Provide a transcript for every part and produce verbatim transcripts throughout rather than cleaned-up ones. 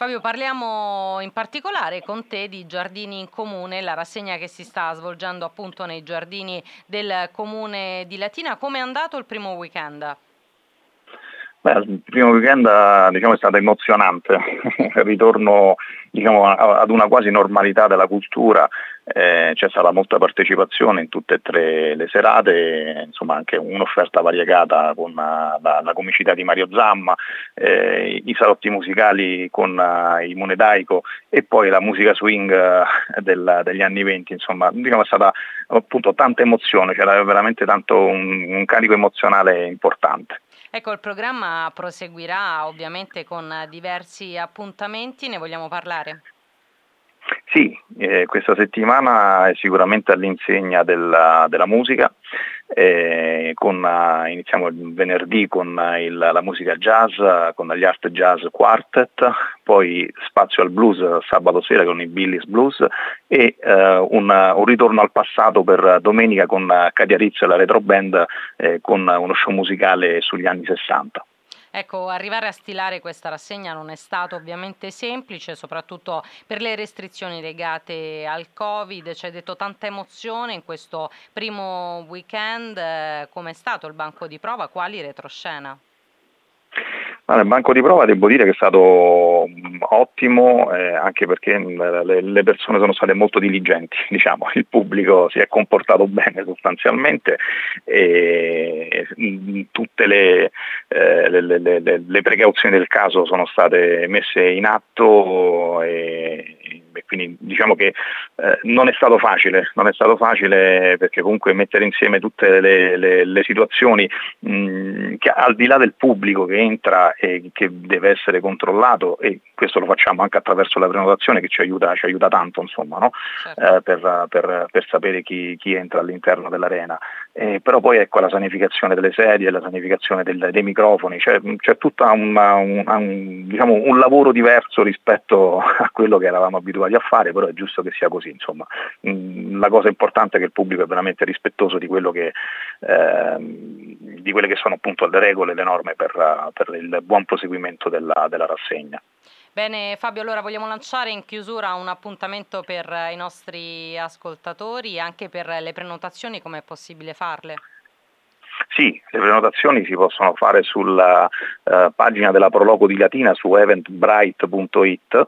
Fabio, parliamo in particolare con te di Giardini in Comune, la rassegna che si sta svolgendo appunto nei giardini del Comune di Latina. Come è andato il primo weekend? Beh, il primo weekend diciamo, è stato emozionante, il ritorno diciamo, a- ad una quasi normalità della cultura, eh, c'è stata molta partecipazione in tutte e tre le serate, insomma anche un'offerta variegata con eh, la, la comicità di Mario Zamma, eh, i salotti musicali con eh, i Monedaico e poi la musica swing eh, del- degli anni venti, insomma diciamo, è stata appunto tanta emozione, c'era veramente tanto un un carico emozionale importante. Ecco, il programma proseguirà ovviamente con diversi appuntamenti, ne vogliamo parlare? Sì, eh, questa settimana è sicuramente all'insegna della, della musica, eh, con, eh, iniziamo il venerdì con eh, il- la musica jazz, eh, con gli Art Jazz Quartet, poi spazio al blues sabato sera con i Billy's Blues e eh, un, un ritorno al passato per domenica con eh, Katia Rizzo e la Retro Band, eh, con uno show musicale sugli anni sessanta. Ecco, arrivare a stilare questa rassegna non è stato ovviamente semplice, soprattutto per le restrizioni legate al Covid. Ci hai detto tanta emozione in questo primo weekend. Eh, Com'è stato il banco di prova? Quali retroscena? Ma nel banco di prova devo dire che è stato mm, ottimo, eh, anche perché mm, le, le persone sono state molto diligenti, diciamo, il pubblico si è comportato bene sostanzialmente e mm, tutte le, eh, le- le- le- le precauzioni del caso sono state messe in atto e, e quindi diciamo che eh, non è stato facile, non è stato facile perché comunque mettere insieme tutte le, le- le situazioni mh, che al di là del pubblico che entra e che deve essere controllato, e questo lo facciamo anche attraverso la prenotazione che ci aiuta, ci aiuta tanto insomma, no? Certo. Eh, per, per- per sapere chi, chi entra all'interno dell'arena. Eh, però poi ecco la sanificazione delle sedie, la sanificazione del- dei microfoni, c'è, c'è tutto un, un- un- diciamo, un lavoro diverso rispetto a quello che eravamo abituati a fare, però è giusto che sia così. Insomma. Mm, La cosa importante è che il pubblico è veramente rispettoso di quello che, ehm, di quelle che sono appunto le regole, le norme per, eh, per il buon proseguimento della, della rassegna. Bene, Fabio, allora vogliamo lanciare in chiusura un appuntamento per eh, i nostri ascoltatori e anche per le prenotazioni, come è possibile farle? Sì, le prenotazioni si possono fare sulla eh, pagina della Proloco di Latina su eventbrite punto it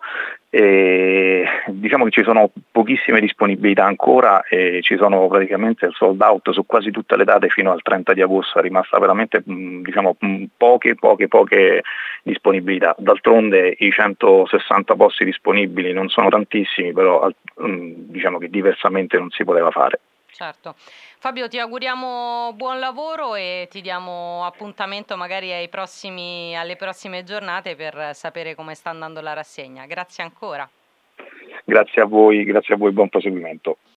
e diciamo che ci sono pochissime disponibilità ancora e ci sono praticamente sold out su quasi tutte le date fino al trenta di agosto, è rimasta veramente mh, diciamo, mh, poche, poche, poche disponibilità. D'altronde i centosessanta posti disponibili non sono tantissimi, però al- mh, diciamo che diversamente non si poteva fare. Certo. Fabio, ti auguriamo buon lavoro e ti diamo appuntamento magari ai prossimi, alle prossime giornate per sapere come sta andando la rassegna. Grazie ancora. Grazie a voi, grazie a voi, buon proseguimento.